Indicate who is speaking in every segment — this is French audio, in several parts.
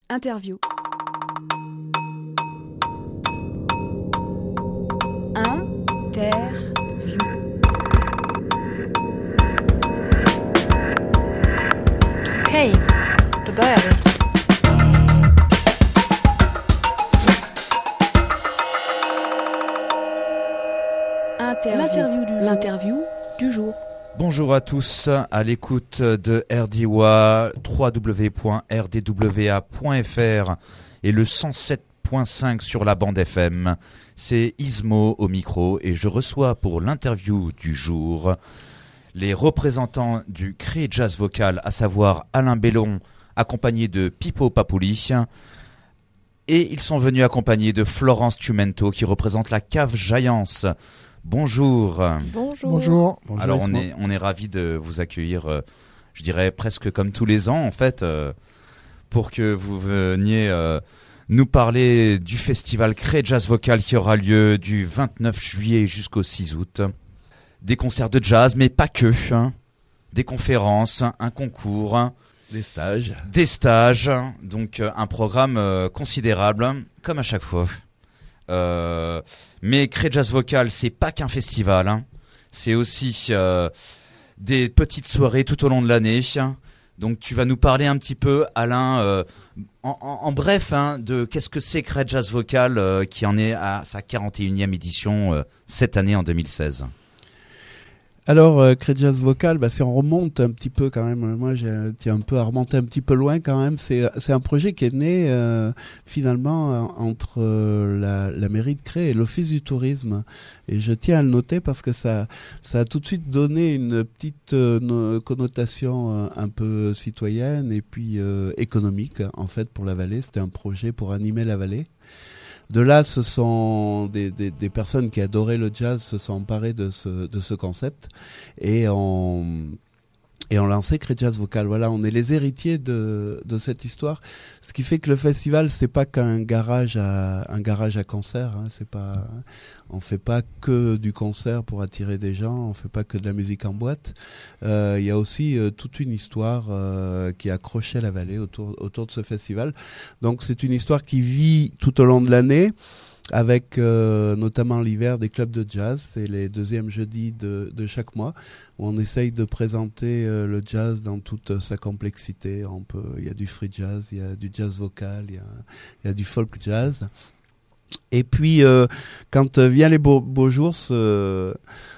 Speaker 1: Interview.
Speaker 2: Okej, då börjar vi.
Speaker 1: L'interview du jour.
Speaker 3: Bonjour à tous, à l'écoute de RDWA, www.rdwa.fr et le 107.5 sur la bande FM. C'est Ismo au micro et je reçois pour l'interview du jour les représentants du Cré Jazz Vocal, à savoir Alain Bellon, accompagné de Pippo Papouli. Et ils sont venus accompagnés de Florence Tumento, qui représente la Cave Jaillance. Bonjour.
Speaker 4: Bonjour.
Speaker 3: Alors on est ravis de vous accueillir, je dirais presque comme tous les ans en fait, pour que vous veniez nous parler du festival Cré Jazz Vocal qui aura lieu du 29 juillet jusqu'au 6 août. Des concerts de jazz, mais pas que, des conférences, un concours,
Speaker 4: des stages,
Speaker 3: donc un programme considérable, comme à chaque fois. Mais Cré Jazz Vocal, c'est pas qu'un festival, c'est aussi des petites soirées tout au long de l'année. Donc tu vas nous parler un petit peu, Alain, en bref, de qu'est-ce que c'est Cré Jazz Vocal qui en est à sa 41e édition cette année en 2016.
Speaker 4: Alors, Cré Jazz Vocal, si on remonte un petit peu quand même, moi j'ai un peu à remonter un petit peu loin quand même, c'est un projet qui est né finalement entre la mairie de Cré et l'Office du tourisme. Et je tiens à le noter parce que ça a tout de suite donné une petite connotation un peu citoyenne et puis économique en fait pour la vallée. C'était un projet pour animer la vallée. De là, ce sont des personnes qui adoraient le jazz se sont emparées de ce concept et ont lancé Cré Jazz Vocal. Voilà, on est les héritiers de cette histoire. Ce qui fait que le festival, c'est pas qu'un garage à concert. C'est pas, on fait pas que du concert pour attirer des gens. On fait pas que de la musique en boîte. Il y a aussi toute une histoire qui accrochait la vallée autour de ce festival. Donc c'est une histoire qui vit tout au long de l'année, avec notamment l'hiver des clubs de jazz. C'est les deuxièmes jeudis de chaque mois où on essaye de présenter le jazz dans toute sa complexité. Il y a du free jazz, il y a du jazz vocal, il y a du folk jazz. Et puis quand vient les beaux jours, ce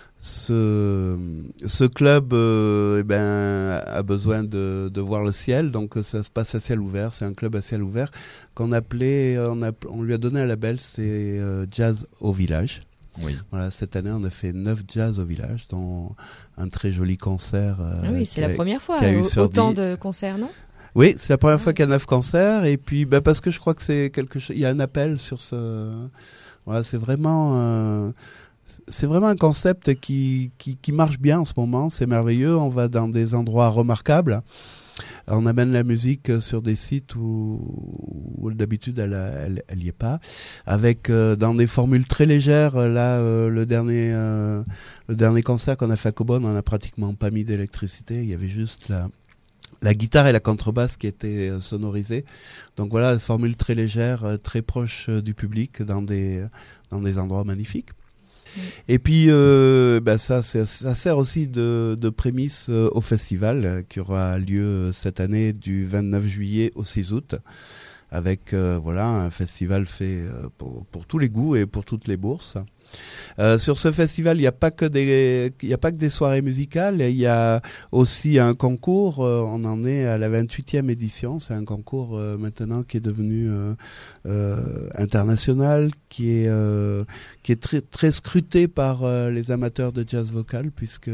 Speaker 4: club a besoin de voir le ciel, donc ça se passe à ciel ouvert. C'est un club à ciel ouvert qu'on appelait, on lui a donné un label, c'est Jazz au village.
Speaker 3: Oui.
Speaker 4: Voilà, cette année on a fait 9 jazz au village, dont un très joli concert.
Speaker 2: Oui, c'est la première fois autant de concerts, non ?
Speaker 4: Oui, c'est la première fois qu'il y a 9 concerts, et puis parce que je crois que c'est quelque chose, il y a un appel sur ce. Voilà, c'est vraiment un concept qui marche bien en ce moment. C'est merveilleux. On va dans des endroits remarquables. On amène la musique sur des sites où d'habitude elle y est pas. Avec dans des formules très légères. Là, le dernier concert qu'on a fait à Cobonne, on n'a pratiquement pas mis d'électricité. Il y avait juste la guitare et la contrebasse qui étaient sonorisées. Donc voilà, formule très légère, très proche du public dans des endroits magnifiques. Et puis ça sert aussi de prémisse au festival qui aura lieu cette année du 29 juillet au 6 août avec un festival fait pour tous les goûts et pour toutes les bourses. Sur ce festival, il n'y a pas que des soirées musicales, il y a aussi un concours. On en est à la 28e édition. C'est un concours maintenant qui est devenu international, qui est très très scruté par les amateurs de jazz vocal, puisque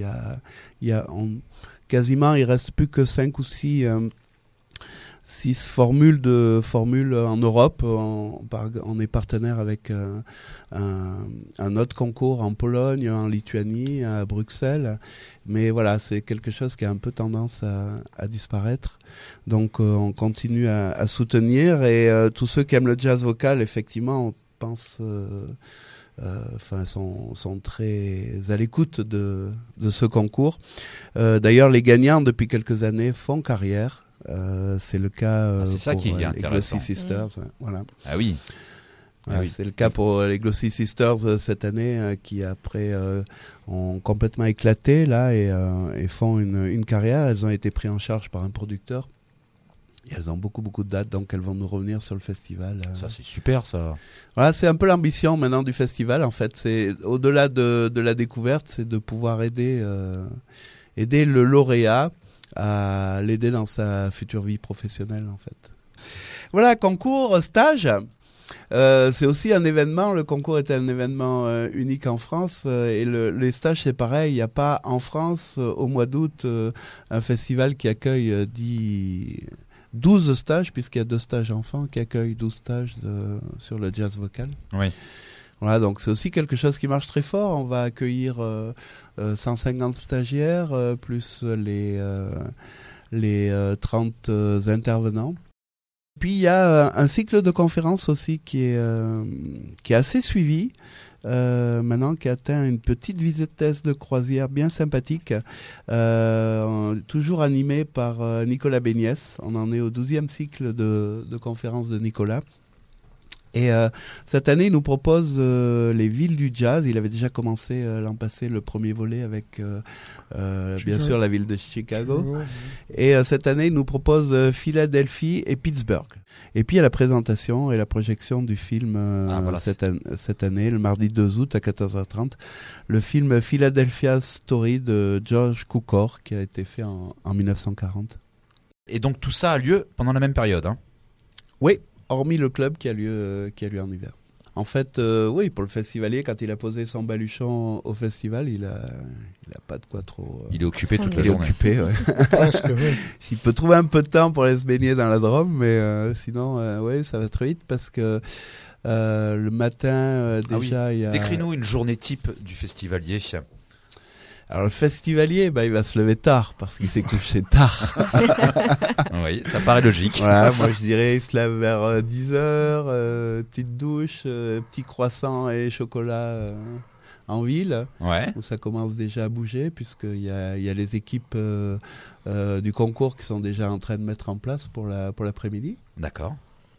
Speaker 4: quasiment il reste plus que 5 ou 6 formules en Europe. On est partenaire avec un autre concours en Pologne, en Lituanie, à Bruxelles. Mais voilà, c'est quelque chose qui a un peu tendance à disparaître. Donc on continue à soutenir, et tous ceux qui aiment le jazz vocal, effectivement, on pense sont très à l'écoute de ce concours. D'ailleurs, les gagnants depuis quelques années font carrière C'est le cas
Speaker 3: c'est ça
Speaker 4: pour
Speaker 3: qui est
Speaker 4: les
Speaker 3: intéressant.
Speaker 4: Glossy Sisters. Voilà.
Speaker 3: Ah oui.
Speaker 4: Ah oui. C'est le cas pour les Glossy Sisters cette année qui après ont complètement éclaté là et font une carrière. Elles ont été prises en charge par un producteur et elles ont beaucoup de dates, donc elles vont nous revenir sur le festival.
Speaker 3: Ça c'est super ça.
Speaker 4: Voilà, c'est un peu l'ambition maintenant du festival en fait. C'est au-delà de la découverte, c'est de pouvoir aider le lauréat à l'aider dans sa future vie professionnelle en fait. Voilà, concours, stage. C'est aussi un événement, le concours est un événement unique en France et les stages c'est pareil, il n'y a pas en France au mois d'août un festival qui accueille 12 stages, puisqu'il y a 2 stages enfants qui accueillent 12 stages sur le jazz vocal.
Speaker 3: Oui.
Speaker 4: Voilà, donc c'est aussi quelque chose qui marche très fort, on va accueillir 150 stagiaires plus les 30 intervenants. Puis il y a un cycle de conférences aussi qui est assez suivi, maintenant qui atteint une petite vitesse de croisière bien sympathique, toujours animé par Nicolas Béniès. On en est au 12e cycle de conférences de Nicolas. Et cette année, il nous propose les villes du jazz. Il avait déjà commencé l'an passé le premier volet avec, bien sûr, la ville de Chicago. Et cette année, il nous propose Philadelphie et Pittsburgh. Et puis, il y a la présentation et la projection du film cette année, le mardi 2 août à 14h30. Le film Philadelphia Story de George Cukor, qui a été fait en 1940.
Speaker 3: Et donc, tout ça a lieu pendant la même période, hein ?
Speaker 4: Oui. Hormis le club qui a lieu en hiver. En fait, oui, pour le festivalier, quand il a posé son baluchon au festival, il a pas de quoi trop.
Speaker 3: Il est occupé toute la
Speaker 4: journée. Il est occupé, ouais.
Speaker 5: Je pense que oui.
Speaker 4: S'il peut trouver un peu de temps pour aller se baigner dans la Drôme, mais sinon, oui, ça va très vite parce que le matin, déjà, il y a.
Speaker 3: Décris-nous une journée type du festivalier.
Speaker 4: Alors le festivalier, il va se lever tard parce qu'il s'est couché tard.
Speaker 3: Oui, ça paraît logique.
Speaker 4: Voilà, moi je dirais il se lève vers 10h, petite douche, petit croissant et chocolat en ville, où ça commence déjà à bouger puisqu'il y a les équipes du concours qui sont déjà en train de mettre en place pour l'après-midi.
Speaker 3: D'accord.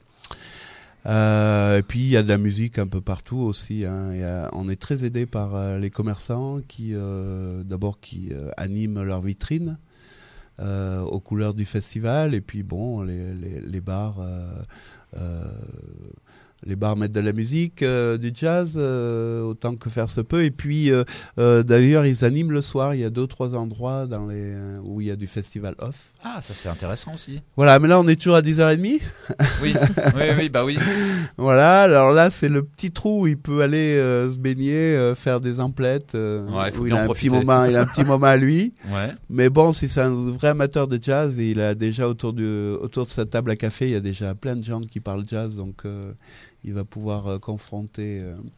Speaker 4: Et puis il y a de la musique un peu partout aussi, hein. On est très aidé par les commerçants qui animent leur vitrine aux couleurs du festival, et puis bon, les bars mettent de la musique, du jazz, autant que faire se peut. Et puis, d'ailleurs, ils animent le soir. Il y a 2 ou 3 endroits où il y a du festival off.
Speaker 3: Ah, ça c'est intéressant aussi.
Speaker 4: Voilà, mais là, on est toujours à 10h30.
Speaker 3: Oui, oui.
Speaker 4: Voilà, alors là, c'est le petit trou où il peut aller se baigner, faire des emplettes. Où il a un petit moment à lui. Ouais. Mais bon, si c'est un vrai amateur de jazz, il a déjà autour de sa table à café, il y a déjà plein de gens qui parlent jazz, donc il va pouvoir confronter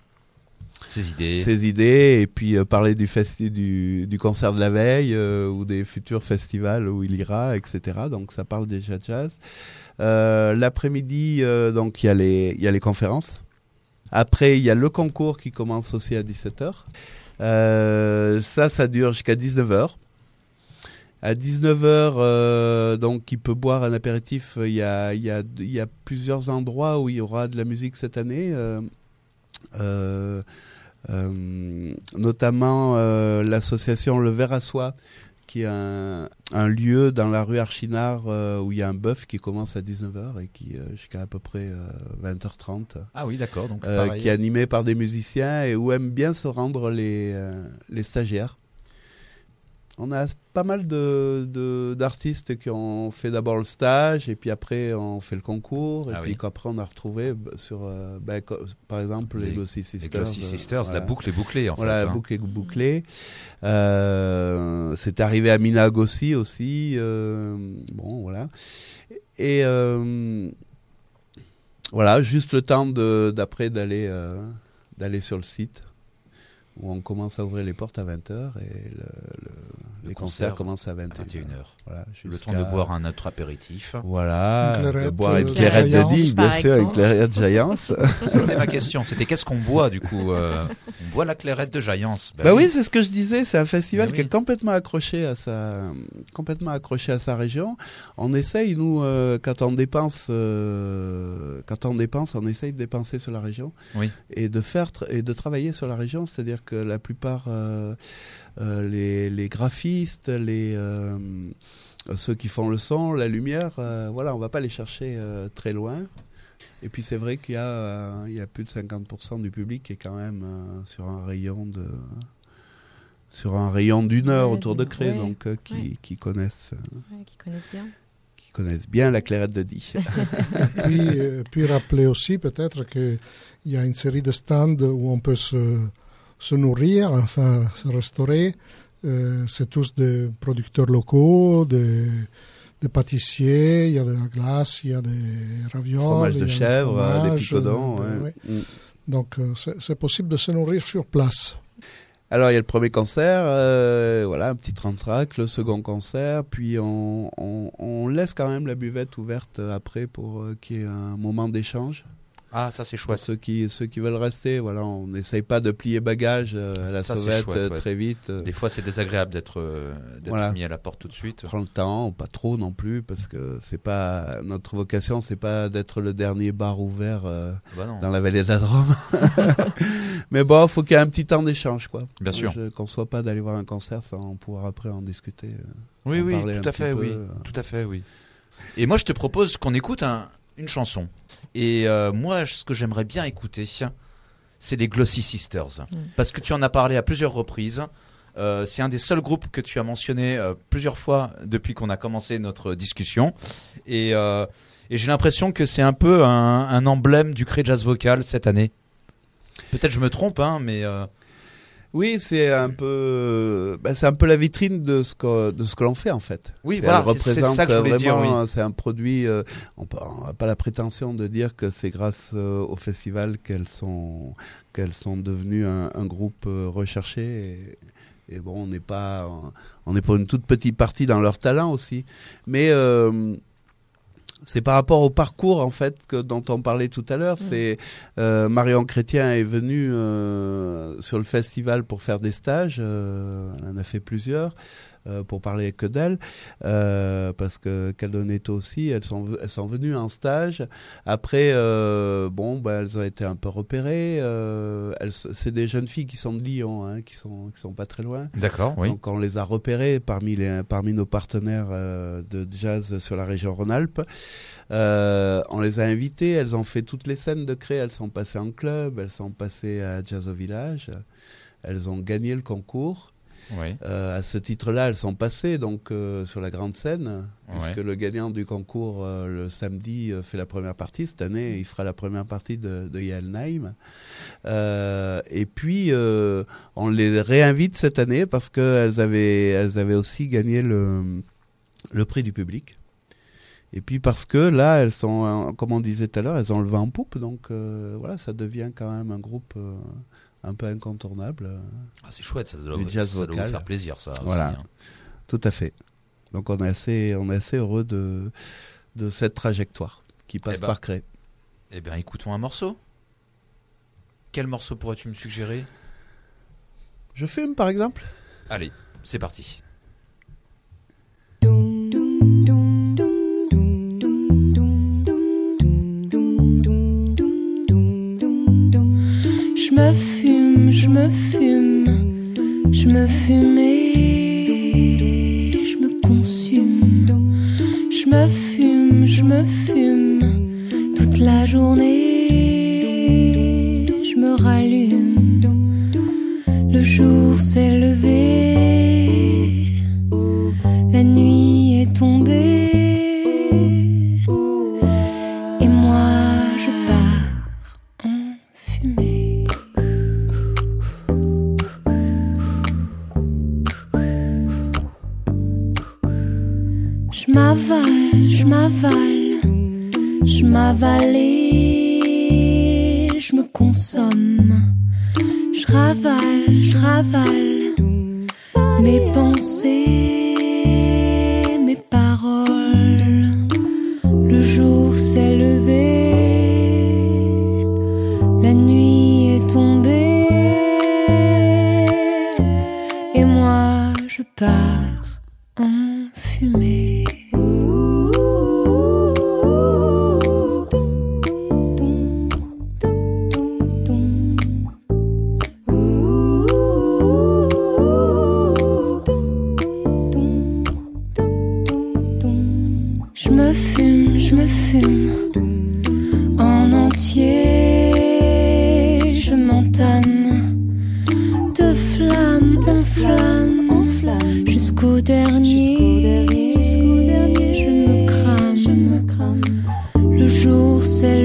Speaker 4: ses idées et puis parler du concert de la veille ou des futurs festivals où il ira, etc. Donc ça parle déjà jazz. L'après-midi, donc il y a les conférences. Après, il y a le concours qui commence aussi à 17h. Ça dure jusqu'à 19h. À 19h, donc, il peut boire un apéritif. Il y a plusieurs endroits où il y aura de la musique cette année, notamment l'association Le Verre à Soie, qui est un lieu dans la rue Archinard où il y a un bœuf qui commence à 19h et qui jusqu'à à peu près 20h30.
Speaker 3: Ah oui, d'accord. Donc,
Speaker 4: qui est animé par des musiciens et où aiment bien se rendre les stagiaires. On a pas mal d'artistes qui ont fait d'abord le stage et puis après on fait le concours et puis qu'après on a retrouvé sur par exemple les Glossy Sisters.
Speaker 3: Les Glossy Sisters, voilà. La boucle est bouclée en fait.
Speaker 4: La boucle est bouclée. C'est arrivé à Mina Agossi aussi. Bon voilà. Et voilà, juste le temps d'après d'aller sur le site, où on commence à ouvrir les portes à 20h et Les concerts commencent à 21h.
Speaker 3: Voilà, le temps de boire un autre apéritif.
Speaker 4: Voilà, de boire une clairette de Digne, bien sûr, une clairette de Jaillance.
Speaker 3: C'était ma question, c'était qu'est-ce qu'on boit du coup On boit la clairette de Jaillance.
Speaker 4: Oui, c'est ce que je disais, c'est un festival qui est complètement accroché à sa région. On essaye, nous, quand on dépense, on essaye de dépenser sur la région et de travailler sur la région, c'est-à-dire que la plupart... les graphistes, ceux qui font le son, la lumière, on va pas les chercher très loin. Et puis c'est vrai qu'il y a plus de 50% du public qui est quand même sur un rayon d'une heure autour de Cré, donc qui connaissent bien la clairette de Die.
Speaker 5: puis rappeler aussi peut-être qu'il y a une série de stands où on peut se nourrir, enfin se restaurer. C'est tous des producteurs locaux, des pâtissiers, il y a de la glace, il y a des ravioles,
Speaker 4: fromage de chèvre, des picodons.
Speaker 5: Donc c'est possible de se nourrir sur place.
Speaker 4: Alors il y a le premier concert, un petit entracte, le second concert, puis on laisse quand même la buvette ouverte après pour qu'il y ait un moment d'échange.
Speaker 3: Ah, ça c'est chouette.
Speaker 4: Ceux qui veulent rester, on n'essaye pas de plier bagages à la sauvette très vite.
Speaker 3: Des fois c'est désagréable d'être mis à la porte tout de suite.
Speaker 4: On prend le temps, pas trop non plus, parce que c'est pas notre vocation, c'est pas d'être le dernier bar ouvert dans la vallée de la Drôme. Mais bon, faut qu'il y ait un petit temps d'échange, quoi.
Speaker 3: Bien sûr.
Speaker 4: Je ne conçois pas d'aller voir un concert sans pouvoir après en discuter.
Speaker 3: Oui, tout à fait, oui. Et moi je te propose qu'on écoute une chanson. Et moi, ce que j'aimerais bien écouter, c'est les Glossy Sisters. Parce que tu en as parlé à plusieurs reprises. C'est un des seuls groupes que tu as mentionné plusieurs fois depuis qu'on a commencé notre discussion. Et j'ai l'impression que c'est un peu un emblème du Cré Jazz Vocal cette année. Peut-être je me trompe, mais...
Speaker 4: Oui, c'est un peu la vitrine de ce que l'on fait en fait.
Speaker 3: Oui, voilà,
Speaker 4: elle représente
Speaker 3: c'est ça que je voulais dire, oui.
Speaker 4: C'est un produit. On n'a pas la prétention de dire que c'est grâce au festival qu'elles sont devenues un groupe recherché. Et bon, on est pour une toute petite partie dans leur talent aussi, mais c'est par rapport au parcours en fait dont on parlait tout à l'heure. C'est Marion Chrétien est venue sur le festival pour faire des stages. Elle en a fait plusieurs pour parler que d'elle, parce que Caldonetto aussi, elles sont venues en stage. Après, elles ont été un peu repérées. C'est des jeunes filles qui sont de Lyon, qui sont pas très loin.
Speaker 3: D'accord, oui.
Speaker 4: Donc on les a repérées parmi nos partenaires de jazz sur la région Rhône-Alpes. On les a invitées, elles ont fait toutes les scènes de Cré, elles sont passées en club, elles sont passées à Jazz au Village, elles ont gagné le concours.
Speaker 3: Oui.
Speaker 4: À ce titre-là, elles sont passées donc sur la grande scène, puisque le gagnant du concours le samedi fait la première partie. Cette année, il fera la première partie de Yelnheim. Et puis, on les réinvite cette année parce qu'elles avaient aussi gagné le prix du public. Et puis parce que là, elles sont, comme on disait tout à l'heure, elles ont le vent en poupe. Donc ça devient quand même un groupe... un peu incontournable.
Speaker 3: C'est chouette, ça doit
Speaker 4: vous
Speaker 3: faire plaisir, ça.
Speaker 4: Voilà,
Speaker 3: aussi,
Speaker 4: tout à fait. Donc on est assez heureux de cette trajectoire qui passe par Cré.
Speaker 3: Eh bien, écoutons un morceau. Quel morceau pourrais-tu me suggérer ?
Speaker 4: Je fume, par exemple.
Speaker 3: Allez, c'est parti.
Speaker 6: Je me fume et je me consume. Je me fume toute la journée. Je me rallume. Le jour s'est levé. La nuit est tombée. Et moi je pars en fumée. Je m'avale et je me consomme. Je ravale mes pensées, mes paroles. Le jour s'est levé, la nuit est tombée, et moi je pars en fumée. Je me fume en entier, je m'entame de flamme en flamme, jusqu'au dernier, je me crame. Le jour s'est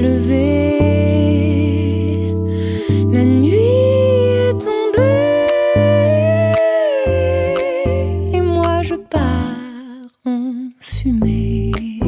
Speaker 6: levé, la nuit est tombée, et moi je pars en fumée.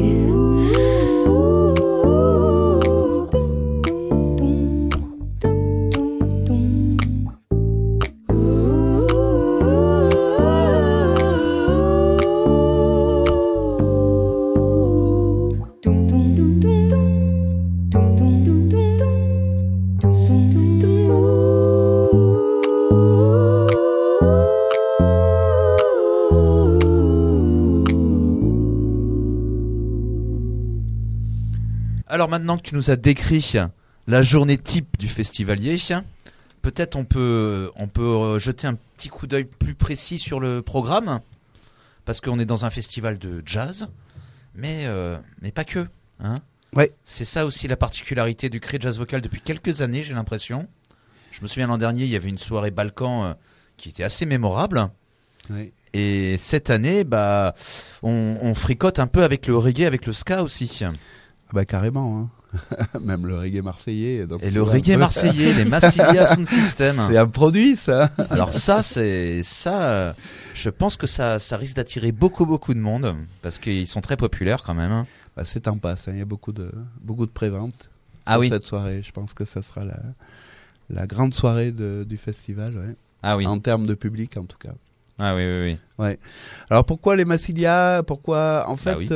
Speaker 3: Alors maintenant que tu nous as décrit la journée type du festivalier, peut-être on peut jeter un petit coup d'œil plus précis sur le programme, parce qu'on est dans un festival de jazz, mais pas que. Hein.
Speaker 4: Ouais.
Speaker 3: C'est ça aussi la particularité du Cré Jazz Vocal depuis quelques années, j'ai l'impression. Je me souviens l'an dernier, il y avait une soirée Balkan qui était assez mémorable.
Speaker 4: Oui.
Speaker 3: Et cette année, on fricote un peu avec le reggae, avec le ska aussi.
Speaker 4: Carrément, hein. Même le reggae marseillais. Donc
Speaker 3: et le reggae marseillais, les Massilia Sound System.
Speaker 4: C'est un produit, ça.
Speaker 3: Alors je pense que ça risque d'attirer beaucoup de monde, parce qu'ils sont très populaires quand même.
Speaker 4: C'est en passe, hein. Il y a beaucoup de préventes
Speaker 3: sur
Speaker 4: cette soirée. Je pense que ça sera la grande soirée du festival, ouais.
Speaker 3: Ah oui.
Speaker 4: En termes de public, en tout cas.
Speaker 3: Ah oui.
Speaker 4: Ouais. Alors pourquoi les Massilia ? Pourquoi, en fait,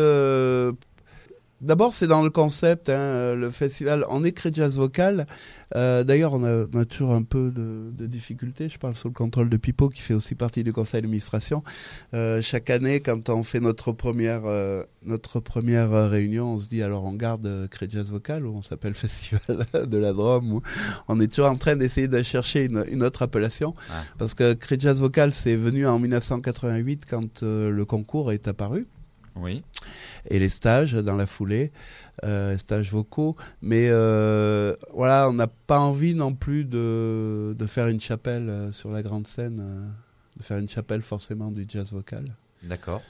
Speaker 4: d'abord, c'est dans le concept, hein, le festival. On est Cré Jazz Vocal. D'ailleurs, on a toujours un peu de difficultés. Je parle sous le contrôle de Pipo, qui fait aussi partie du conseil d'administration. Chaque année, quand on fait notre première réunion, on se dit alors on garde Cré Jazz Vocal ou on s'appelle Festival de la Drôme. Ou on est toujours en train d'essayer de chercher une autre appellation. Ah. Parce que Cré Jazz Vocal, c'est venu en 1988 quand le concours est apparu.
Speaker 3: Oui.
Speaker 4: Et les stages dans la foulée, stages vocaux. Mais voilà, on n'a pas envie non plus de faire une chapelle sur la grande scène, de faire une chapelle forcément du jazz vocal.
Speaker 3: D'accord.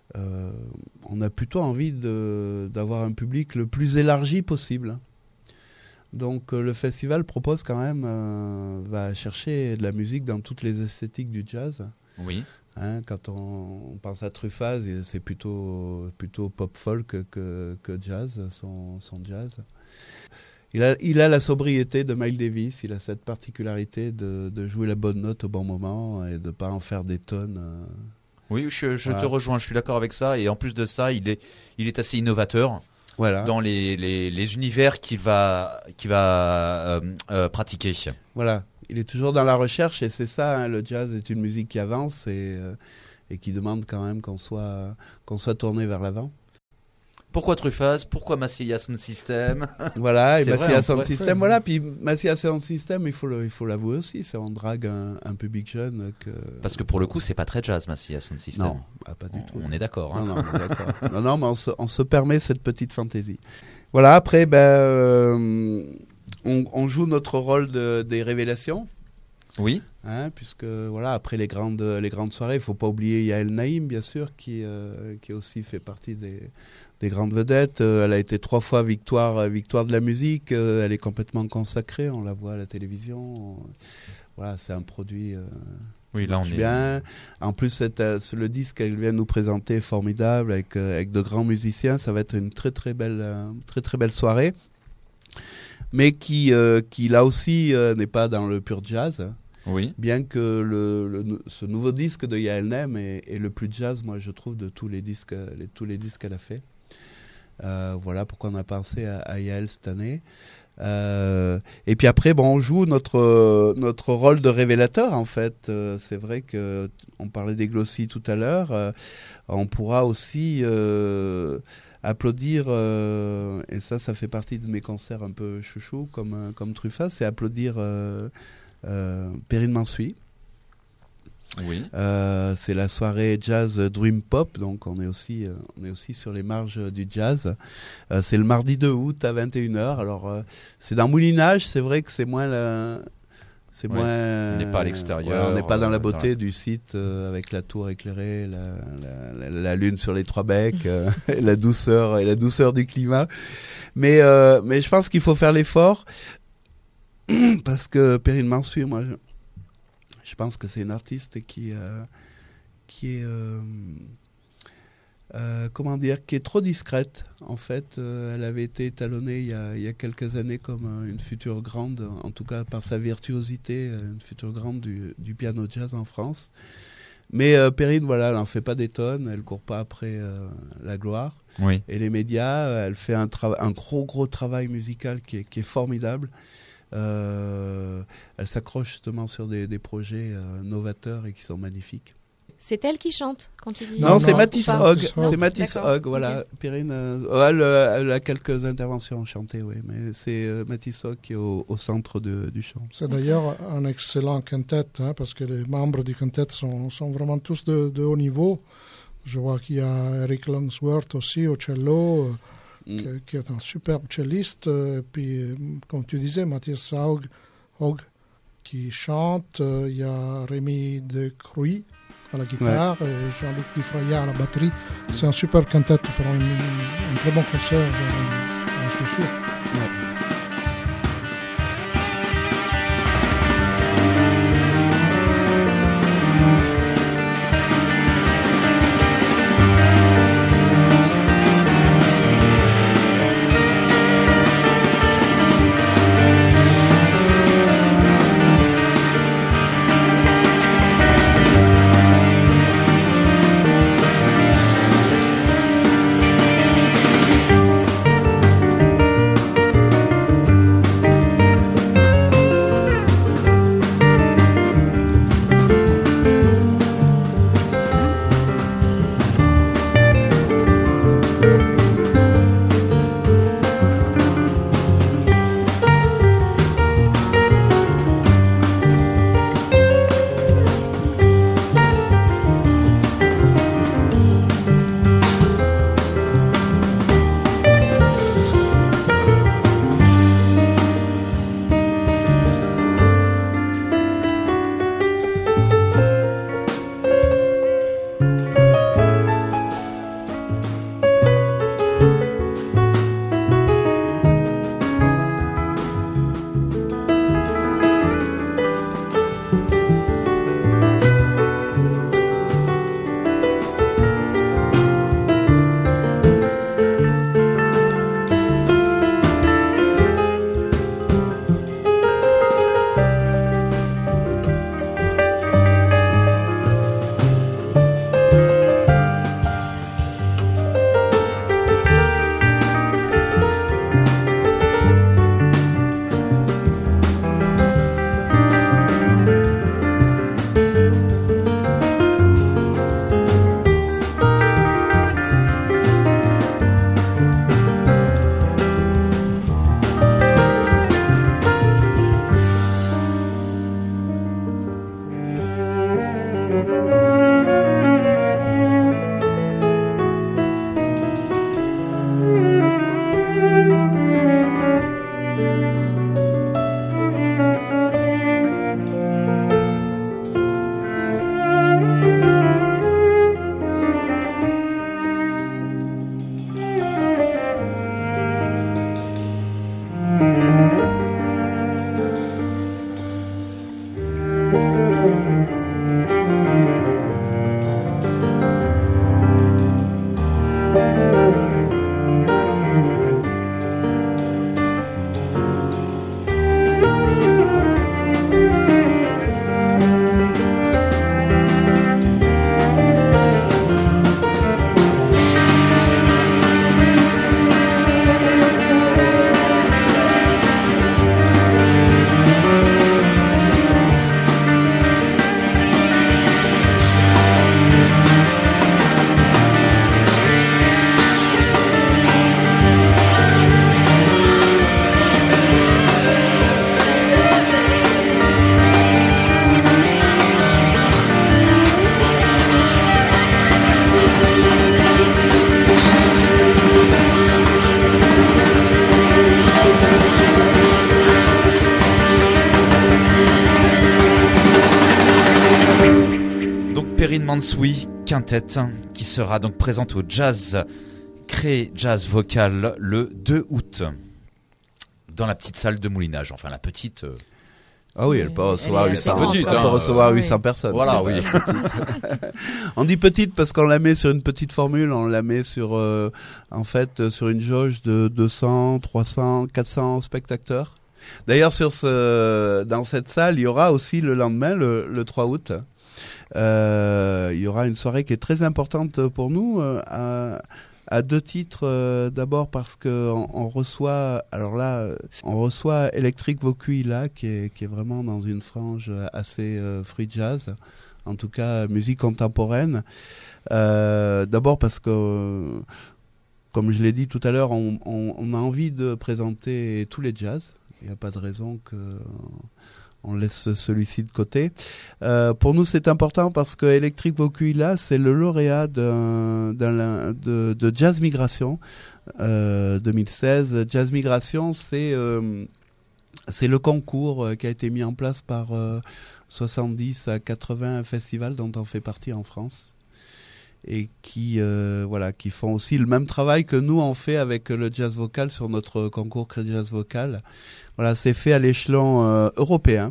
Speaker 4: On a plutôt envie d'avoir un public le plus élargi possible. Donc le festival propose quand même, va chercher de la musique dans toutes les esthétiques du jazz.
Speaker 3: Oui.
Speaker 4: Hein, quand on pense à Truffaz, c'est plutôt pop folk que jazz, son jazz. Il a la sobriété de Miles Davis, il a cette particularité de jouer la bonne note au bon moment et de ne pas en faire des tonnes.
Speaker 3: Oui, je te rejoins, je suis d'accord avec ça. Et en plus de ça, il est assez innovateur. Voilà. Dans les univers qu'il va pratiquer.
Speaker 4: Voilà. Il est toujours dans la recherche et c'est ça, hein, le jazz est une musique qui avance et qui demande quand même qu'on soit tourné vers l'avant.
Speaker 3: Pourquoi Truffaz ? Pourquoi Massilia Sound System ?
Speaker 4: Voilà, et Massilia Sound System, voilà. Puis Massilia Sound System, il faut l'avouer aussi, ça on drague un public jeune.
Speaker 3: Parce que pour le coup, c'est pas très jazz, Massilia Sound System.
Speaker 4: Non, pas du tout.
Speaker 3: On est d'accord. Hein.
Speaker 4: Non, on est d'accord. non, mais on se permet cette petite fantaisie. Voilà, après, on joue notre rôle des révélations.
Speaker 3: Oui.
Speaker 4: Hein, puisque voilà, après les grandes soirées, il ne faut pas oublier Yael Naïm, bien sûr, qui aussi fait partie des grandes vedettes. Elle a été 3 fois victoire de la musique. Elle est complètement consacrée, on la voit à la télévision. Voilà, c'est un produit
Speaker 3: oui, là, on est
Speaker 4: bien. En plus, le disque qu'elle vient nous présenter est formidable, avec de grands musiciens. Ça va être une très très belle soirée. Mais qui là aussi n'est pas dans le pur jazz.
Speaker 3: Oui.
Speaker 4: Bien que ce nouveau disque de Yael Nem est le plus jazz, moi je trouve, de tous les disques qu'elle a fait. Voilà pourquoi on a pensé à Yael cette année. Et puis après, on joue notre rôle de révélateur en fait. C'est vrai que on parlait des Glossy tout à l'heure. On pourra aussi applaudir, et ça fait partie de mes concerts un peu chouchou comme Truffat, c'est applaudir Perrine Mansuy.
Speaker 3: Oui.
Speaker 4: C'est la soirée jazz Dream Pop, donc on est aussi sur les marges du jazz. C'est le mardi 2 août à 21h. Alors c'est dans Moulinage, c'est vrai que c'est moins
Speaker 3: on n'est pas à l'extérieur.
Speaker 4: On n'est pas dans la beauté du site avec la tour éclairée, la lune sur les trois becs, la douceur du climat. Mais je pense qu'il faut faire l'effort parce que Perrine Mansuy, moi, je pense que c'est une artiste qui est qui est trop discrète en fait. Elle avait été étalonnée il y a quelques années comme une future grande, en tout cas par sa virtuosité, une future grande du piano jazz en France. Mais Perrine, voilà, elle n'en fait pas des tonnes, elle court pas après la gloire.
Speaker 3: Oui.
Speaker 4: Et les médias, elle fait un gros travail musical qui est formidable. Elle s'accroche justement sur des projets novateurs et qui sont magnifiques.
Speaker 2: C'est elle qui chante quand tu dis...
Speaker 4: Non, c'est Mathis Hogg.
Speaker 2: Non.
Speaker 4: C'est Mathis
Speaker 2: D'accord.
Speaker 4: Hogg, voilà.
Speaker 2: Okay.
Speaker 4: Perrine, elle a quelques interventions chantées, oui, mais c'est Mathis Hogg qui est au centre du chant.
Speaker 5: C'est d'ailleurs un excellent quintet, parce que les membres du quintet sont vraiment tous de haut niveau. Je vois qu'il y a Eric Longsworth aussi au cello, qui est un superbe celliste. Et puis, comme tu disais, Mathis Hogg qui chante. Il y a Rémi de Cruy à la guitare et Jean-Luc Dufraya à la batterie. C'est un super quintet. Ils feront un très bon concert, j'en suis sûr. Ouais.
Speaker 3: Séverine Mansoui, quintette, qui sera donc présente au Jazz Cré Jazz Vocal le 2 août dans la petite salle de Moulinage, enfin la petite...
Speaker 4: Ah oui, elle peut recevoir 800,
Speaker 3: petite,
Speaker 4: elle peut recevoir 800 personnes.
Speaker 3: Voilà, oui.
Speaker 4: On dit petite parce qu'on la met sur une petite formule, on la met sur, en fait, sur une jauge de 200, 300, 400 spectateurs. D'ailleurs, dans cette salle, il y aura aussi le lendemain, le 3 août, il y aura une soirée qui est très importante pour nous, à deux titres. D'abord parce que on reçoit, alors là, on reçoit Electric Vokuila qui est vraiment dans une frange assez free jazz, en tout cas musique contemporaine. D'abord parce que, comme je l'ai dit tout à l'heure, on a envie de présenter tous les jazz. Il n'y a pas de raison on laisse celui-ci de côté. Pour nous, c'est important parce que Electric Vokuila, c'est le lauréat de Jazz Migration 2016. Jazz Migration, c'est le concours qui a été mis en place par 70 à 80 festivals dont on fait partie en France. Et qui font aussi le même travail que nous on fait avec le jazz vocal sur notre concours Cré Jazz Vocal. Voilà, c'est fait à l'échelon européen.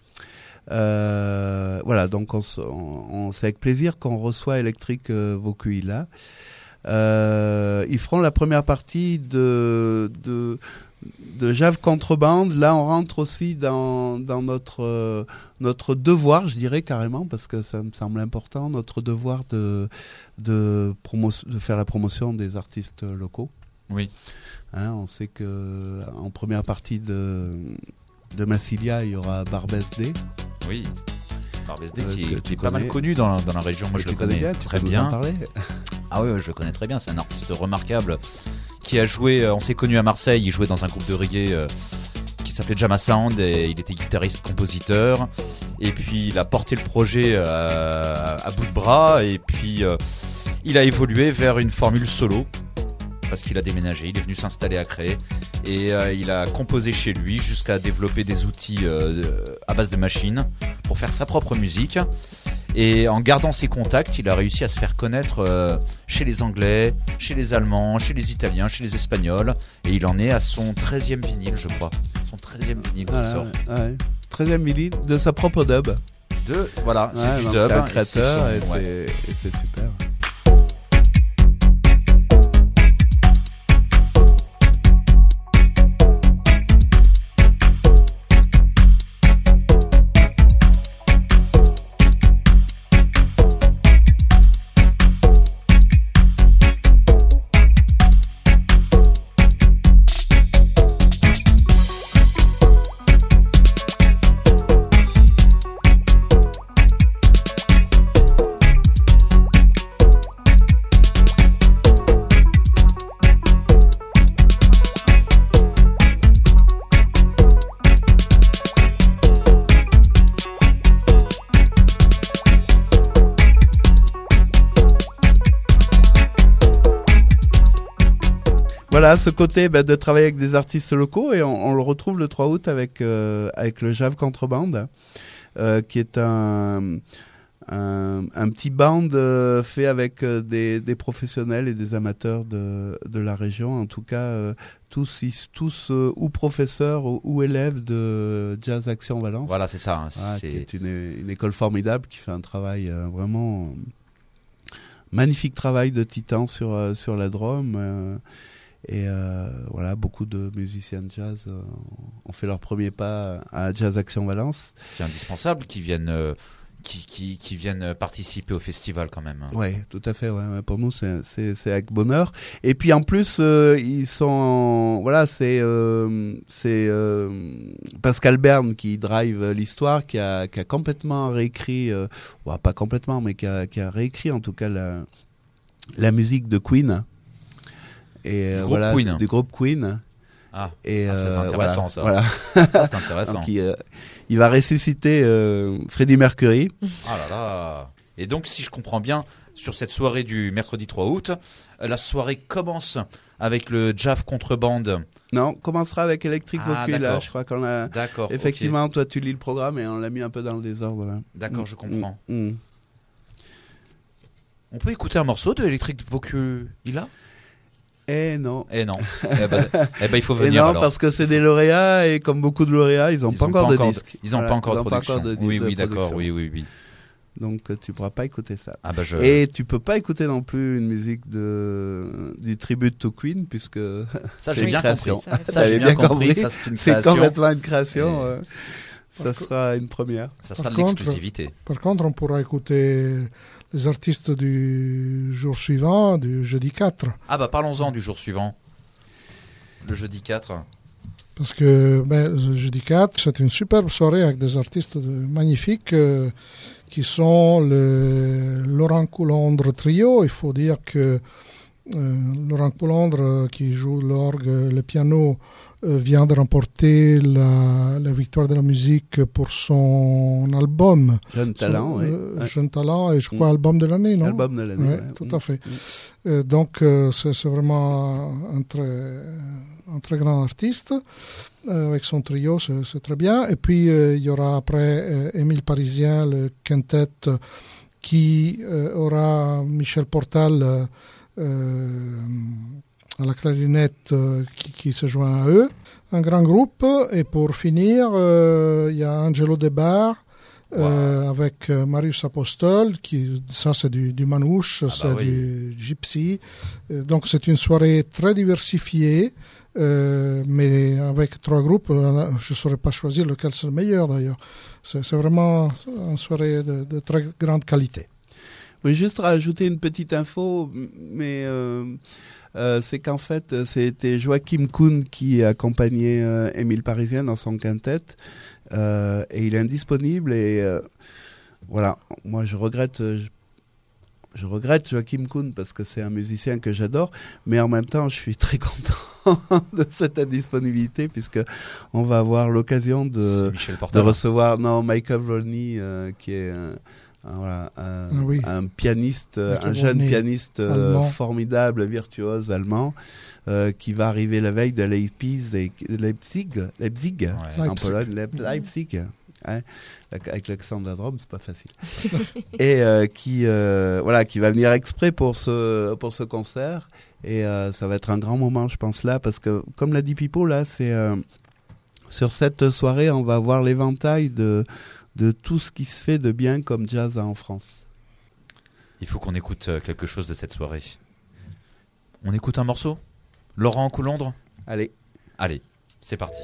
Speaker 4: Donc c'est avec plaisir qu'on reçoit Electric Vokuila. Ils feront la première partie de Jave Contrebande. Là, on rentre aussi dans notre devoir, je dirais carrément, parce que ça me semble important, notre devoir de faire la promotion des artistes locaux.
Speaker 3: Oui.
Speaker 4: Hein, on sait que en première partie de Massilia, il y aura Barbès D. Oui.
Speaker 3: Barbès D qui est pas mal connu dans la région. Moi, je le connais bien, très bien. Ah oui, je le connais très bien. C'est un artiste remarquable qui a joué. On s'est connu à Marseille. Il jouait dans un groupe de reggae qui s'appelait Jama Sound et il était guitariste-compositeur. Et puis il a porté le projet à bout de bras. Et puis il a évolué vers une formule solo. Parce qu'il a déménagé, il est venu s'installer à Cré et il a composé chez lui jusqu'à développer des outils à base de machines pour faire sa propre musique. Et en gardant ses contacts, il a réussi à se faire connaître chez les Anglais, chez les Allemands, chez les Italiens, chez les Espagnols. Et il en est à son 13e vinyle, je crois. Son 13e vinyle qui sort.
Speaker 4: Ouais. 13e vinyle de sa propre dub.
Speaker 3: Voilà, c'est du dub.
Speaker 4: C'est un créateur et c'est super. Voilà, ce côté de travailler avec des artistes locaux et on le retrouve le 3 août avec le Jave Contrebande, qui est un petit band fait avec des professionnels et des amateurs de la région, en tout cas tous ou professeurs ou élèves de Jazz Action Valence.
Speaker 3: Voilà, c'est ça.
Speaker 4: Qui est une école formidable qui fait un travail vraiment magnifique travail de titan sur la Drôme. Voilà, beaucoup de musiciens de jazz ont fait leur premier pas à Jazz Action Valence.
Speaker 3: C'est indispensable qu'ils viennent participer au festival quand même.
Speaker 4: Oui, tout à fait. Ouais. Pour nous, c'est avec bonheur. Et puis en plus, ils sont c'est Pascal Berne qui drive l'histoire, qui a complètement réécrit, pas complètement, mais qui a réécrit en tout cas la musique de Queen. Et du groupe Queen.
Speaker 3: Ah, c'est intéressant ça.
Speaker 4: Voilà.
Speaker 3: C'est intéressant.
Speaker 4: Donc, il va ressusciter Freddie Mercury.
Speaker 3: Ah là là. Et donc, si je comprends bien, sur cette soirée du mercredi 3 août, la soirée commence avec le Jave Contrebande.
Speaker 4: Non, commencera avec Electric Vokuila. Je crois qu'on a.
Speaker 3: D'accord.
Speaker 4: Effectivement, toi, tu lis le programme et on l'a mis un peu dans le désordre là.
Speaker 3: D'accord, je comprends. On peut écouter un morceau de Electric Vocula?
Speaker 4: Non.
Speaker 3: Non. Il faut venir.
Speaker 4: Et non,
Speaker 3: alors.
Speaker 4: parce que c'est des lauréats et comme beaucoup de lauréats, ils n'ont pas encore de disque.
Speaker 3: Ils n'ont pas encore de production. Oui, d'accord. Oui.
Speaker 4: Donc tu pourras pas écouter ça.
Speaker 3: Et
Speaker 4: tu peux pas écouter non plus une musique du Tribute to Queen puisque
Speaker 3: ça
Speaker 4: c'est
Speaker 3: j'ai
Speaker 4: une
Speaker 3: bien
Speaker 4: création.
Speaker 3: compris.
Speaker 4: Ça j'ai bien compris.
Speaker 3: Ça, c'est une
Speaker 4: c'est
Speaker 3: création.
Speaker 4: complètement une création. Ça sera une première.
Speaker 3: Ça sera de l'exclusivité.
Speaker 5: Par contre, on pourra écouter les artistes du jour suivant, du jeudi 4.
Speaker 3: Parlons-en du jour suivant. Le jeudi 4.
Speaker 5: Parce que le jeudi 4, c'est une superbe soirée avec des artistes magnifiques qui sont le Laurent Coulondre Trio. Il faut dire que Laurent Coulondre, qui joue l'orgue, le piano, vient de remporter la victoire de la musique pour son album.
Speaker 4: Jeune Talent,
Speaker 5: Jeune Talent, et je crois album de l'année, non?
Speaker 4: Album de l'année,
Speaker 5: ouais. Tout à fait. Donc, c'est vraiment un très grand artiste. Avec son trio, c'est très bien. Et puis, il y aura après Émile Parisien, le quintet, qui aura Michel Portal à la clarinette qui se joint à eux. Un grand groupe. Et pour finir, il y a Angelo Debar avec Marius Apostol, ça c'est du manouche, du gypsy. Donc c'est une soirée très diversifiée. Mais avec 3 groupes, je ne saurais pas choisir lequel c'est le meilleur d'ailleurs. C'est vraiment une soirée de très grande qualité.
Speaker 4: Oui, juste rajouter une petite info, mais c'est qu'en fait, c'était Joachim Kuhn qui accompagnait Émile Parisien dans son quintet, et il est indisponible, et voilà, moi je regrette Joachim Kuhn parce que c'est un musicien que j'adore, mais en même temps je suis très content de cette indisponibilité puisque on va avoir l'occasion de recevoir Michael Volney qui est un pianiste, un jeune pianiste formidable, virtuose allemand qui va arriver la veille de Leipzig en Pologne, Leipzig. Hein, avec l'accent de la Drôme, c'est pas facile. Et qui va venir exprès pour ce concert, et ça va être un grand moment, je pense, là, parce que comme l'a dit Pipo, là, c'est sur cette soirée, on va voir l'éventail de tout ce qui se fait de bien comme jazz en France.
Speaker 3: Il faut qu'on écoute quelque chose de cette soirée. On écoute un morceau? Laurent Coulondre?
Speaker 4: Allez,
Speaker 3: c'est parti.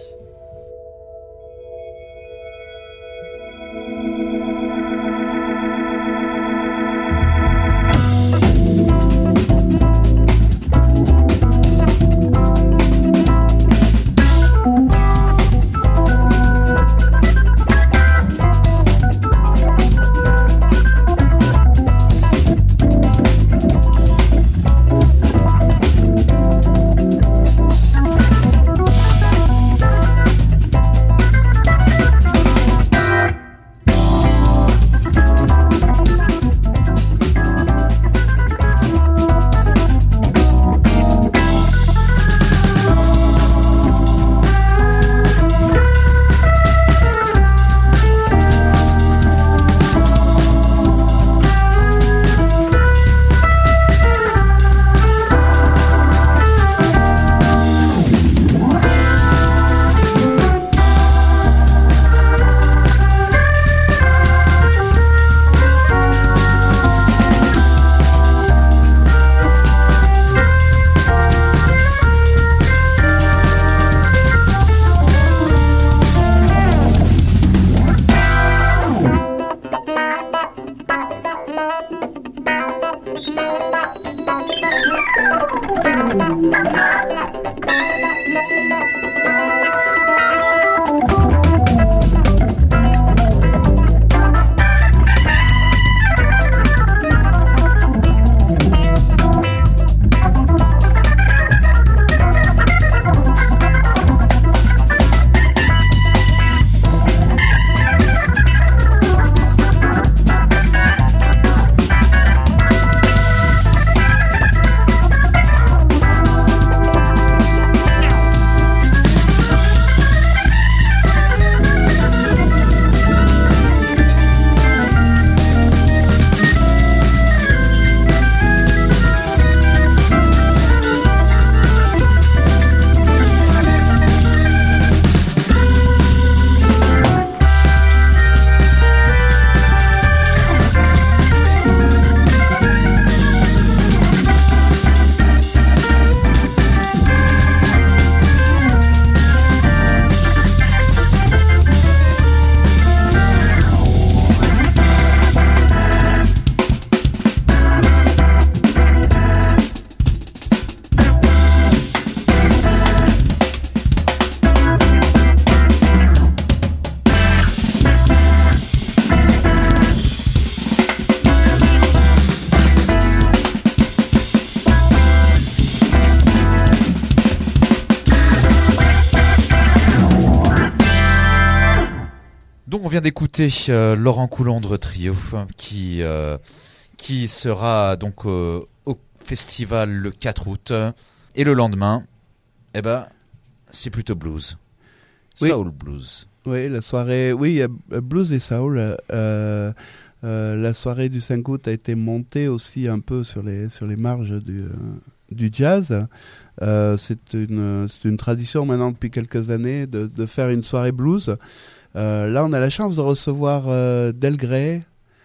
Speaker 3: Donc on vient d'écouter Laurent Coulondre Trio qui sera donc au festival le 4 août et le lendemain, c'est plutôt blues, soul blues.
Speaker 4: Oui, la soirée, blues et soul. La soirée du 5 août a été montée aussi un peu sur les marges du jazz. C'est une tradition maintenant depuis quelques années de faire une soirée blues. Là, on a la chance de recevoir Del Grey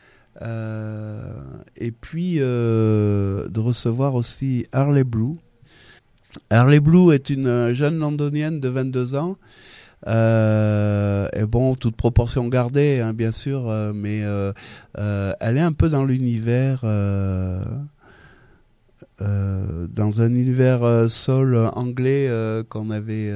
Speaker 4: et puis de recevoir aussi Harley Blue. Harley Blue est une jeune londonienne de 22 ans. Et bon, toute proportion gardée, hein, bien sûr, mais elle est un peu dans l'univers, dans un univers soul anglais qu'on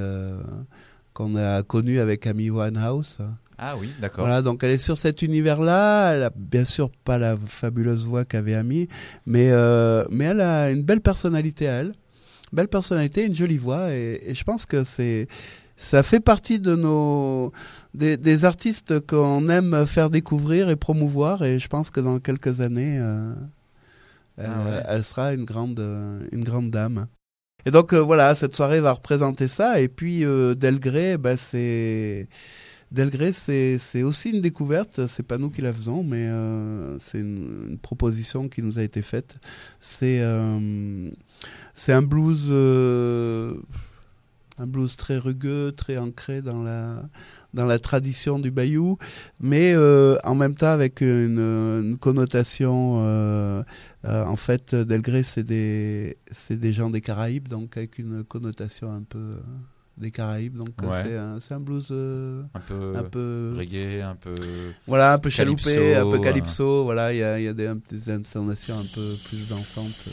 Speaker 4: a connu avec Amy Winehouse.
Speaker 3: Ah oui, d'accord.
Speaker 4: Voilà, donc elle est sur cet univers-là. Elle a bien sûr pas la fabuleuse voix qu'avait Amy, mais elle a une belle personnalité à elle. Belle personnalité, une jolie voix, et je pense que ça fait partie de des artistes qu'on aime faire découvrir et promouvoir, et je pense que dans quelques années, elle sera une grande dame. Et donc voilà, cette soirée va représenter ça. Et puis Del Grey, c'est aussi une découverte. C'est pas nous qui la faisons, mais c'est une proposition qui nous a été faite. C'est un blues très rugueux, très ancré dans la tradition du bayou, mais en même temps avec une connotation. En fait, Del Grey, c'est des gens des Caraïbes, donc avec une connotation un peu des Caraïbes. Donc c'est un blues un peu
Speaker 3: reggae, un peu
Speaker 4: voilà, un peu chaloupé,
Speaker 3: calypso,
Speaker 4: un peu calypso. Voilà, il y a des intonations un peu plus dansantes.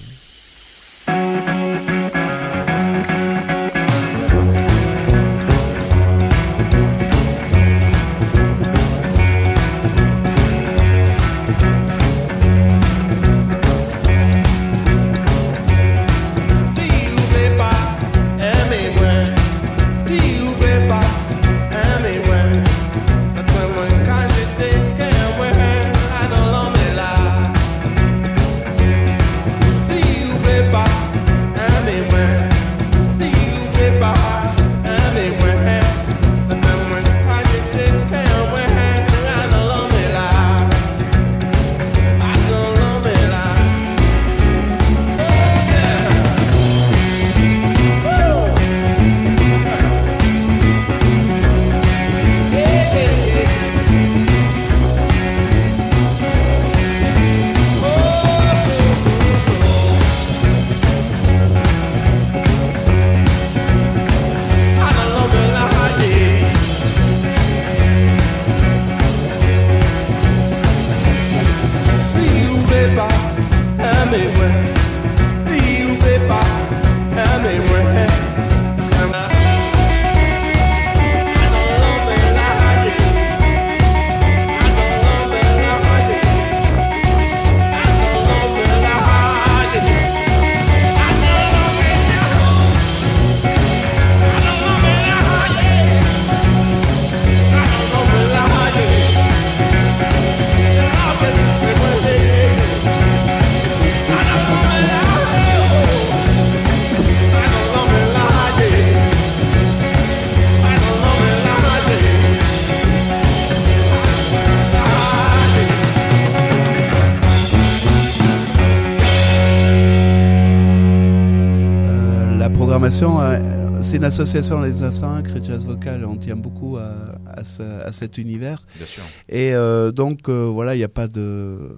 Speaker 4: C'est une association, les 1901, Cré Jazz Vocal, on tient beaucoup à cet univers.
Speaker 3: Bien sûr.
Speaker 4: Et donc voilà, il n'y a pas de,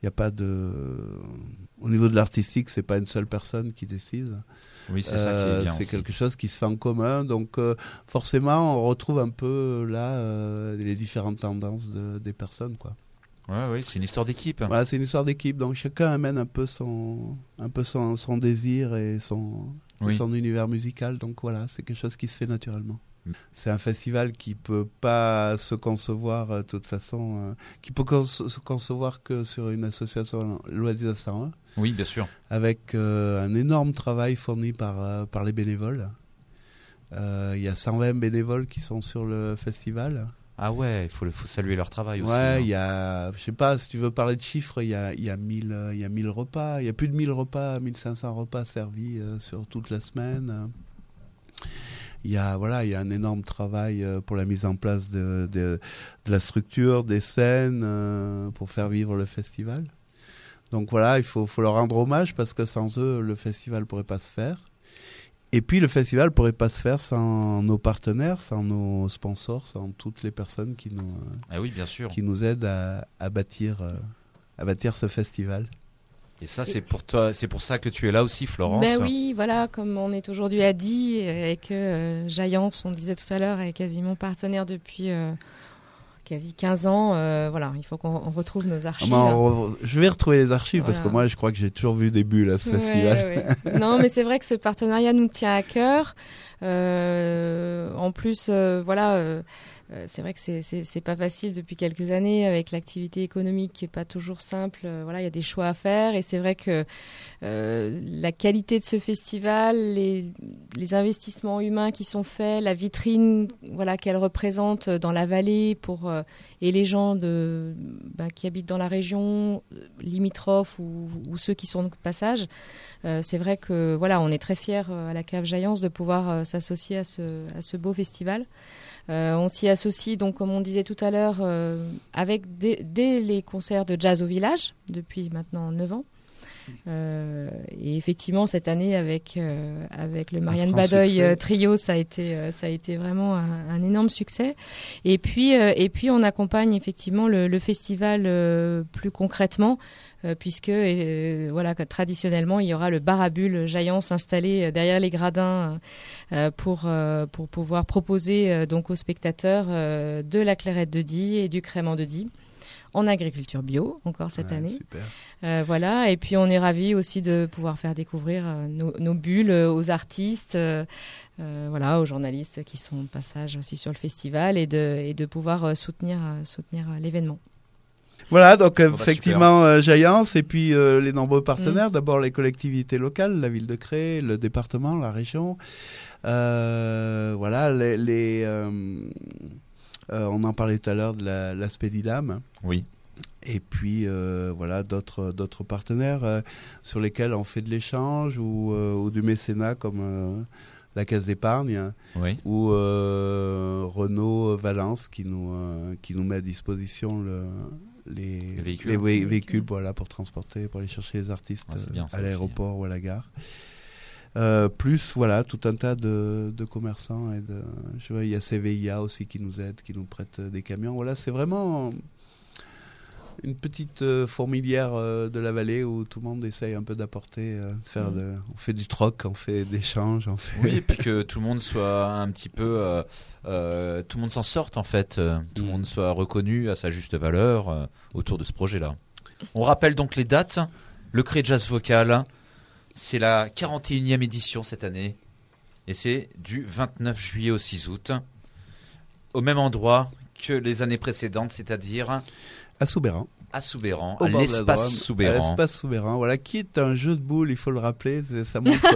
Speaker 4: au niveau de l'artistique, c'est pas une seule personne qui décide.
Speaker 3: Oui, c'est ça qui est bien.
Speaker 4: C'est
Speaker 3: aussi.
Speaker 4: quelque chose qui se fait en commun, donc forcément, on retrouve un peu là les différentes tendances des personnes, quoi.
Speaker 3: Oui, c'est une histoire d'équipe.
Speaker 4: Voilà, c'est une histoire d'équipe, donc chacun amène un peu son désir et son univers musical, donc voilà, c'est quelque chose qui se fait naturellement. C'est un festival qui peut pas se concevoir de toute façon, qui peut se concevoir que sur une association loi 1901.
Speaker 3: Oui, bien sûr.
Speaker 4: Avec un énorme travail fourni par les bénévoles. Il y a 120 bénévoles qui sont sur le festival.
Speaker 3: Ah ouais, il faut saluer leur travail aussi.
Speaker 4: Ouais, il y a, je sais pas, si tu veux parler de chiffres, il y a 1000 repas, il y a plus de 1000 repas, 1500 repas servis sur toute la semaine. Il y a un énorme travail pour la mise en place de la structure, des scènes, pour faire vivre le festival. Donc voilà, il faut leur rendre hommage parce que sans eux, le festival pourrait pas se faire. Et puis le festival pourrait pas se faire sans nos partenaires, sans nos sponsors, sans toutes les personnes qui nous aident à bâtir ce festival.
Speaker 3: Et ça, c'est pour toi, c'est pour ça que tu es là aussi, Florence.
Speaker 2: Ben oui, voilà, comme on est aujourd'hui à Die et que Jaillance, on disait tout à l'heure, est quasiment partenaire depuis quasi 15 ans. Voilà, il faut qu'on retrouve nos archives.
Speaker 4: Je vais retrouver les archives parce que moi, je crois que j'ai toujours vu des bulles à ce festival.
Speaker 2: Ouais. Non, mais c'est vrai que ce partenariat nous tient à cœur. En plus, c'est vrai que c'est pas facile depuis quelques années avec l'activité économique qui est pas toujours simple. Voilà, il y a des choix à faire et c'est vrai que la qualité de ce festival, les investissements humains qui sont faits, la vitrine, voilà, qu'elle représente dans la vallée et les gens qui habitent dans la région limitrophe ou ceux qui sont de passage. C'est vrai que voilà, on est très fiers à la Cave Jaillance de pouvoir s'associer à ce beau festival. On s'y associe donc, comme on disait tout à l'heure, avec dès les concerts de jazz au village depuis maintenant 9 ans. Et effectivement, cette année avec le Marianne Badoy trio, ça a été vraiment un énorme succès. Et puis on accompagne effectivement le festival plus concrètement. Puisque traditionnellement il y aura le bar à bulles Jaillance installé derrière les gradins pour pouvoir proposer donc aux spectateurs de la clairette de Die et du crément de Die en agriculture bio encore cette année. Super. Voilà, et puis on est ravis aussi de pouvoir faire découvrir nos bulles aux artistes, aux journalistes qui sont de passage aussi sur le festival et de pouvoir soutenir l'événement.
Speaker 4: Voilà, donc effectivement, Jaillance et puis les nombreux partenaires. D'abord les collectivités locales, la ville de Cré, le département, la région. On en parlait tout à l'heure de la Spédidam.
Speaker 3: Oui.
Speaker 4: Et puis d'autres partenaires sur lesquels on fait de l'échange ou du mécénat comme la Caisse d'épargne,
Speaker 3: oui.
Speaker 4: Ou Renault Valence qui nous met à disposition les véhicules pour transporter, pour aller chercher les artistes à l'aéroport ou à la gare. Plus tout un tas de commerçants il y a CVIA aussi qui nous aide, qui nous prête des camions. Voilà, c'est vraiment une petite fourmilière de la vallée où tout le monde essaye un peu d'apporter, on fait du troc, on fait d'échanges,
Speaker 3: Oui, et puis que tout le monde soit un petit peu, tout le monde s'en sorte en fait, tout le monde soit reconnu à sa juste valeur autour de ce projet-là. On rappelle donc les dates. Le Cré Jazz Vocal, c'est la 41e édition cette année et c'est du 29 juillet au 6 août, au même endroit que les années précédentes, c'est-à-dire
Speaker 4: à Soubeyran.
Speaker 3: À l'espace Soubeyran.
Speaker 4: À l'espace Soubeyran, voilà, qui est un jeu de boules, il faut le rappeler, ça montre.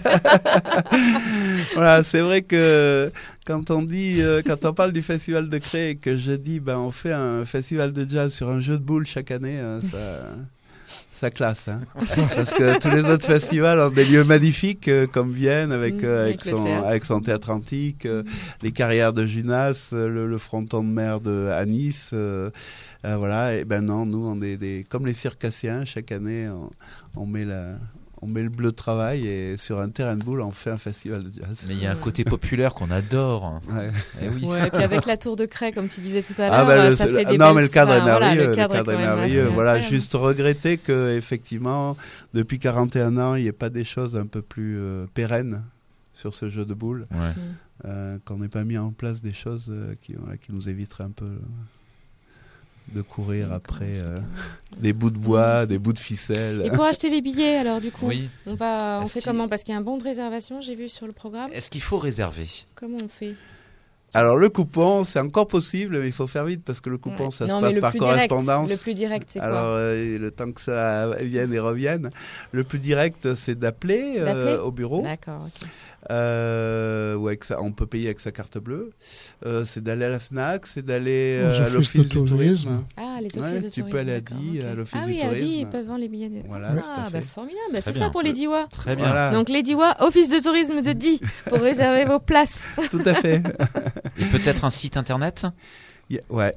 Speaker 4: Voilà, c'est vrai que quand on parle du festival de Cré et que je dis, on fait un festival de jazz sur un jeu de boules chaque année, ça classe, hein. Parce que tous les autres festivals ont des lieux magnifiques comme Vienne avec son théâtre antique, les carrières de Junas, le fronton de mer à Nice. Voilà, et non, nous on est comme les circassiens, chaque année on met le bleu de travail et sur un terrain de boules on fait un festival de jazz.
Speaker 3: Mais il y a un côté populaire qu'on adore.
Speaker 4: Ouais.
Speaker 3: Et oui.
Speaker 2: Ouais, et puis avec la tour de Cré, comme tu disais tout à l'heure, ça fait des
Speaker 4: mais le cadre est merveilleux.
Speaker 2: Le cadre est merveilleux.
Speaker 4: Voilà, juste regretter que effectivement depuis 41 ans il n'y ait pas des choses un peu plus pérennes sur ce jeu de boules.
Speaker 3: Ouais.
Speaker 4: Qu'on n'ait pas mis en place des choses qui nous éviteraient un peu de courir après des bouts de bois, des bouts de ficelle.
Speaker 2: Et pour acheter les billets, alors du coup,
Speaker 3: oui.
Speaker 2: on fait comment? Parce qu'il y a un bon de réservation, j'ai vu sur le programme.
Speaker 3: Est-ce qu'il faut réserver?
Speaker 2: Comment on fait?
Speaker 4: Alors le coupon, c'est encore possible, mais il faut faire vite parce que le coupon, ça se passe par correspondance.
Speaker 2: Le plus direct, c'est quoi?
Speaker 4: Alors le temps que ça vienne et revienne, le plus direct, c'est d'appeler au bureau.
Speaker 2: D'accord, ok.
Speaker 4: on peut payer avec sa carte bleue. C'est d'aller à la FNAC, c'est d'aller
Speaker 5: Aux
Speaker 4: à
Speaker 5: offices
Speaker 4: l'office
Speaker 5: de
Speaker 4: du tourisme.
Speaker 5: tourisme.
Speaker 2: Ah, les offices
Speaker 4: Ouais,
Speaker 2: de
Speaker 4: tu
Speaker 2: tourisme.
Speaker 4: peux aller à
Speaker 2: d'accord,
Speaker 4: Die,
Speaker 2: ok.
Speaker 4: à l'office
Speaker 2: ah
Speaker 4: du
Speaker 2: oui, à
Speaker 4: tourisme.
Speaker 2: Die, ils peuvent vendre les billets.
Speaker 4: Voilà,
Speaker 2: ah,
Speaker 4: tout à
Speaker 2: bah
Speaker 4: fait.
Speaker 2: formidable. Bah,
Speaker 3: Très
Speaker 2: c'est
Speaker 3: bien.
Speaker 2: ça pour les Diois.
Speaker 3: Très bien.
Speaker 4: Voilà,
Speaker 2: Donc les Diois, office de tourisme de Die, pour réserver vos places.
Speaker 4: tout à fait.
Speaker 3: Et peut-être un site internet?
Speaker 4: Ouais,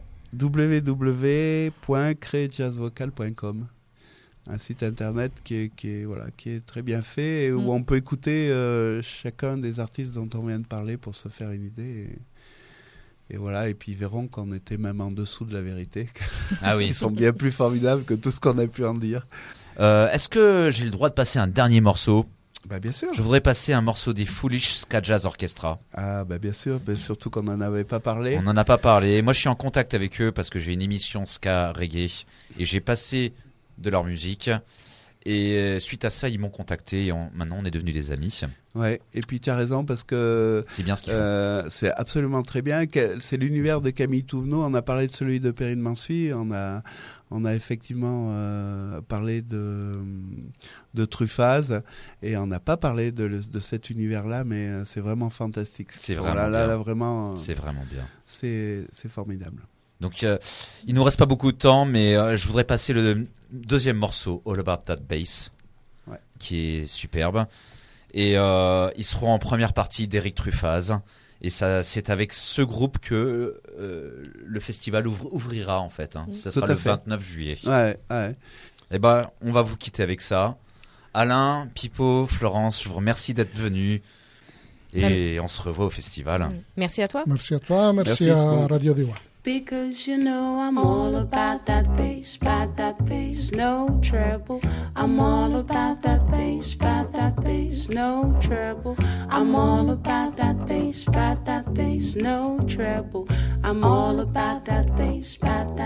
Speaker 4: www.créjazzvocal.com. Un site internet qui est très bien fait et où on peut écouter chacun des artistes dont on vient de parler pour se faire une idée. Et voilà, et puis ils verront qu'on était même en dessous de la vérité.
Speaker 3: Ah oui.
Speaker 4: Ils sont bien plus formidables que tout ce qu'on a pu en dire.
Speaker 3: Est-ce que j'ai le droit de passer un dernier morceau?
Speaker 4: Bah bien sûr.
Speaker 3: Je voudrais passer un morceau des Foolish Ska Jazz Orchestra.
Speaker 4: Ah bah bien sûr, surtout qu'on n'en avait pas parlé.
Speaker 3: On n'en a pas parlé. Moi, je suis en contact avec eux parce que j'ai une émission ska reggae et j'ai passé de leur musique. Et suite à ça, ils m'ont contacté et maintenant on est devenus des amis.
Speaker 4: Ouais, et puis tu as raison parce que
Speaker 3: C'est bien ce qu'ils font.
Speaker 4: c'est absolument très bien. C'est l'univers de Camille Touvenot. On a parlé de celui de Perrine Mansuy. On a effectivement parlé de Truffaz et on n'a pas parlé de cet univers-là, mais c'est vraiment fantastique.
Speaker 3: C'est vraiment
Speaker 4: là,
Speaker 3: bien.
Speaker 4: vraiment.
Speaker 3: C'est vraiment bien.
Speaker 4: C'est formidable.
Speaker 3: Donc, il nous reste pas beaucoup de temps, mais je voudrais passer le deuxième morceau, All About That Bass, qui est superbe. Et ils seront en première partie d'Eric Truffaz. Et ça, c'est avec ce groupe que le festival ouvrira, en fait. Ça sera le 29 juillet.
Speaker 4: Ouais.
Speaker 3: Et ben, on va vous quitter avec ça. Alain, Pipo, Florence, je vous remercie d'être venus. Et on se revoit au festival.
Speaker 2: Merci à toi.
Speaker 5: Merci à toi, merci
Speaker 4: Merci,
Speaker 5: à
Speaker 4: Ismo.
Speaker 5: Radio Diois.
Speaker 6: Because you know I'm all about that bass, no treble. I'm all about that bass, no treble. I'm all about that bass, no treble. I'm all about that bass,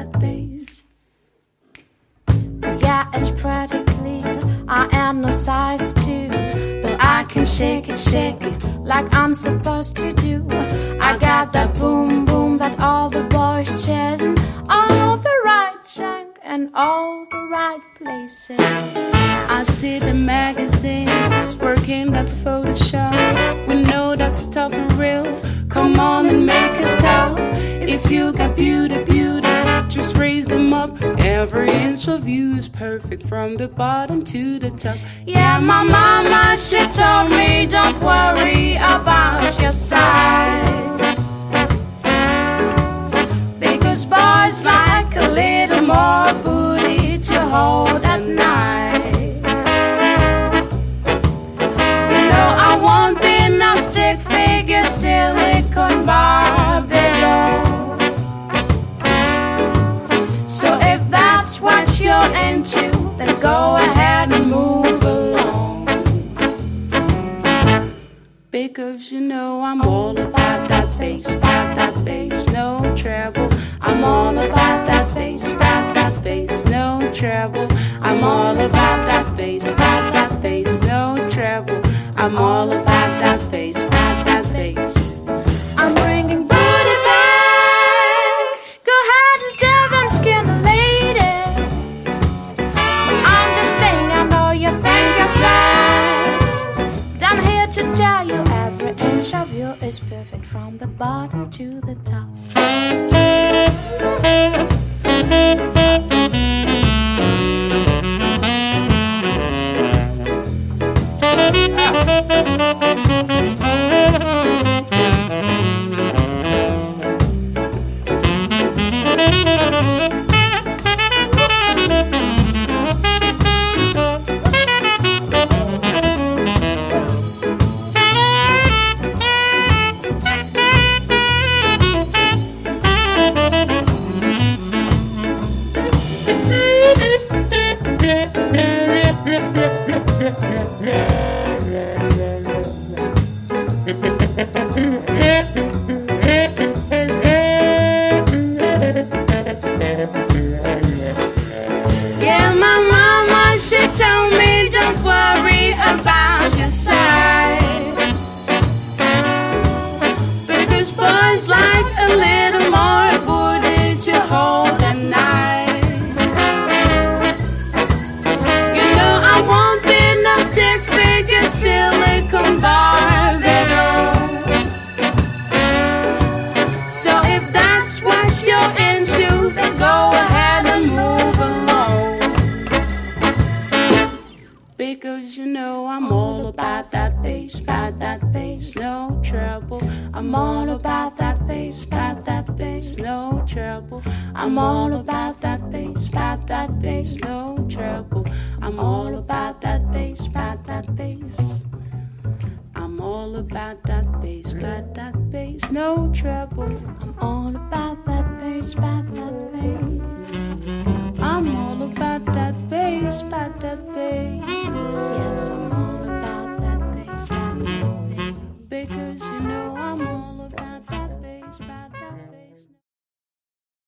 Speaker 6: Yeah, it's pretty clear I am no size 2, but I can shake it like I'm supposed to do. I got that boom boom that all the boys chasing, all the right junk and all the right places. I see the magazines working that Photoshop. We know that's tough and real. Come on and make us stop. If you got beauty, just raise them up. Every inch of you is perfect from the bottom to the top. Yeah, my mama, she told me don't worry about your size, because boys like a little more booty to hold at night. You know I won't be no stick figure, silicone Barbie. So if that's what you're into, then go ahead and move along. Because you know I'm all about that bass, no treble. I'm all about that bass, bass, no trouble. I'm all about that bass, no trouble. I'm all about that bass, I'm all about that bass, no trouble. I'm all